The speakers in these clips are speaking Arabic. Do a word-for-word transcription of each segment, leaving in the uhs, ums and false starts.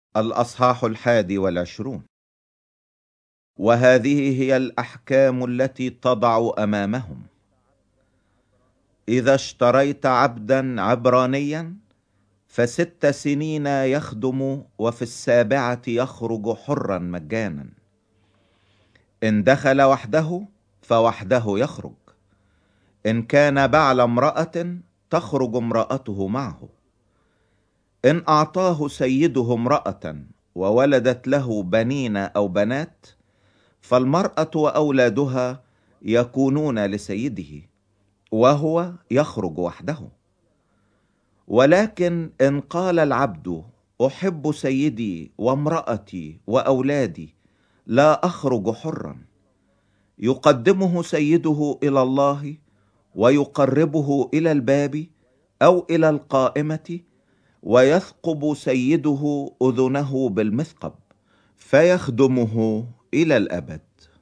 الأصحاح الحادي والعشرون. وهذه هي الأحكام التي تضع أمامهم: إذا اشتريت عبدا عبرانيا فست سنين يخدم، وفي السابعة يخرج حرا مجانا. إن دخل وحده فوحده يخرج، إن كان بعل امرأة تخرج امرأته معه. إن أعطاه سيده امرأة وولدت له بنين أو بنات، فالمرأة وأولادها يكونون لسيده، وهو يخرج وحده. ولكن إن قال العبد: أحب سيدي وامرأتي وأولادي، لا أخرج حرا، يقدمه سيده إلى الله ويقربه إلى الباب أو إلى القائمة، ويثقب سيده أذنه بالمثقب فيخدمه إلى الأبد.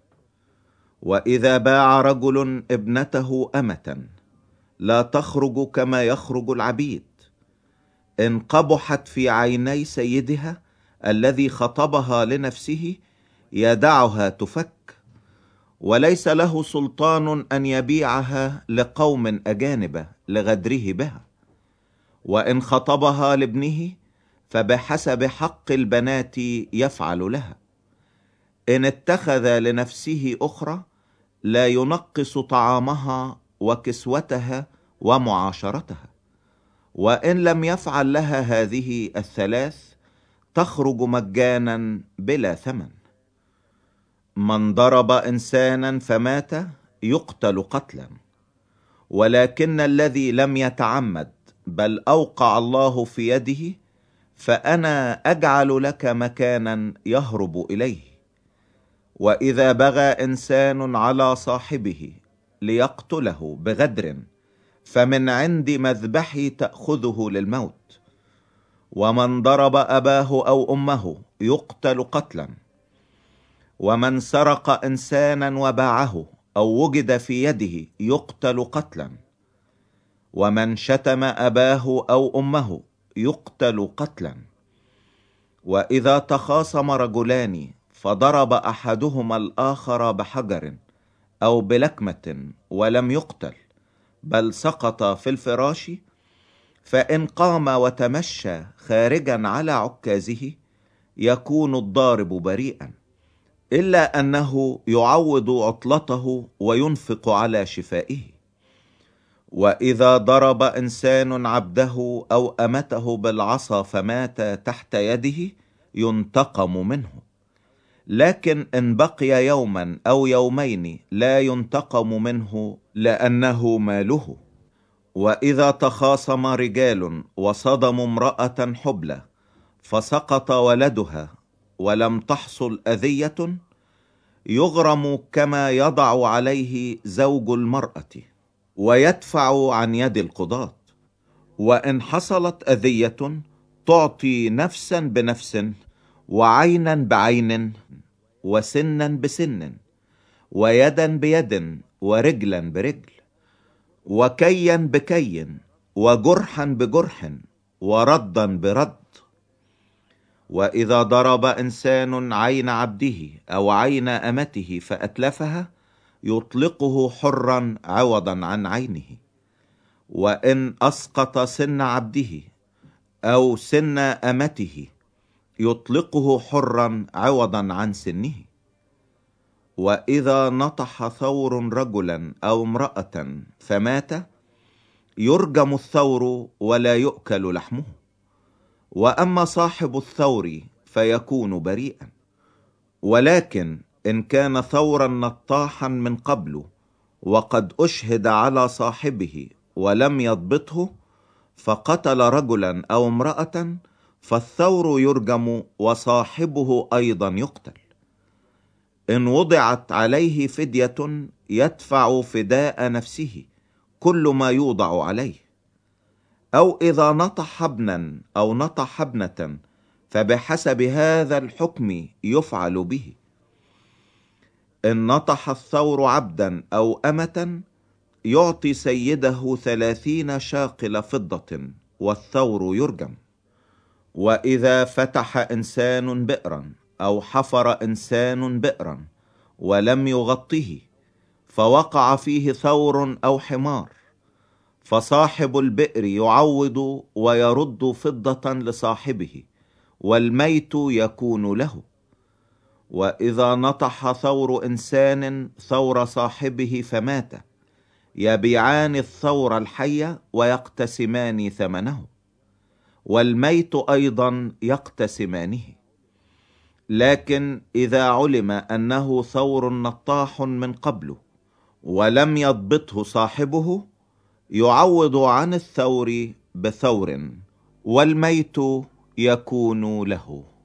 وإذا باع رجل ابنته أمة، لا تخرج كما يخرج العبيد. إن قبحت في عيني سيدها الذي خطبها لنفسه، يدعها تفك، وليس له سلطان أن يبيعها لقوم أجانب لغدره بها. وإن خطبها لابنه فبحسب حق البنات يفعل لها. إن اتخذ لنفسه أخرى، لا ينقص طعامها وكسوتها ومعاشرتها. وإن لم يفعل لها هذه الثلاث، تخرج مجانا بلا ثمن. من ضرب إنسانا فمات يقتل قتلا، ولكن الذي لم يتعمد بل أوقع الله في يده، فأنا أجعل لك مكانا يهرب إليه. وإذا بغى إنسان على صاحبه ليقتله بغدر، فمن عند مذبحي تأخذه للموت. ومن ضرب أباه أو أمه يقتل قتلا. ومن سرق إنسانا وباعه أو وجد في يده يقتل قتلا. ومن شتم أباه أو أمه يقتل قتلا. وإذا تخاصم رجلان فضرب أحدهما الآخر بحجر أو بلكمة ولم يقتل بل سقط في الفراش، فإن قام وتمشى خارجا على عكازه، يكون الضارب بريئا، إلا أنه يعوض عطلته وينفق على شفائه. وإذا ضرب إنسان عبده أو أمته بالعصا فمات تحت يده، ينتقم منه. لكن إن بقي يوما أو يومين لا ينتقم منه، لأنه ماله. وإذا تخاصم رجال وصدموا امرأة حبلى فسقط ولدها ولم تحصل أذية، يغرم كما يضع عليه زوج المرأة، ويدفع عن يد القضاة. وإن حصلت أذية، تعطي نفسا بنفس، وعينا بعين، وسنا بسن، ويدا بيد، ورجلا برجل، وكيا بكي، وجرحا بجرح، وردا برد. وإذا ضرب إنسان عين عبده أو عين أمته فأتلفها، يطلقه حرا عوضا عن عينه. وإن أسقط سن عبده أو سن أمته، يطلقه حرا عوضا عن سنه. وإذا نطح ثور رجلا أو امرأة فمات، يرجم الثور ولا يؤكل لحمه. وأما صاحب الثور فيكون بريئا. ولكن إن كان ثورا نطاحا من قبل، وقد أشهد على صاحبه ولم يضبطه، فقتل رجلا أو امرأة، فالثور يرجم وصاحبه أيضا يقتل. إن وضعت عليه فدية، يدفع فداء نفسه كل ما يوضع عليه. أو إذا نطح ابنا أو نطح ابنة، فبحسب هذا الحكم يفعل به. إن نطح الثور عبدا أو أمة، يعطي سيده ثلاثين شاقل فضة، والثور يرجم. وإذا فتح إنسان بئرا أو حفر إنسان بئرا ولم يغطه فوقع فيه ثور أو حمار، فصاحب البئر يعوض ويرد فضة لصاحبه، والميت يكون له. وإذا نطح ثور إنسان ثور صاحبه فمات، يبيعان الثور الحي ويقتسمان ثمنه، والميت أيضا يقتسمانه. لكن إذا علم أنه ثور نطاح من قبله ولم يضبطه صاحبه، يعوض عن الثور بثور، والميت يكون له.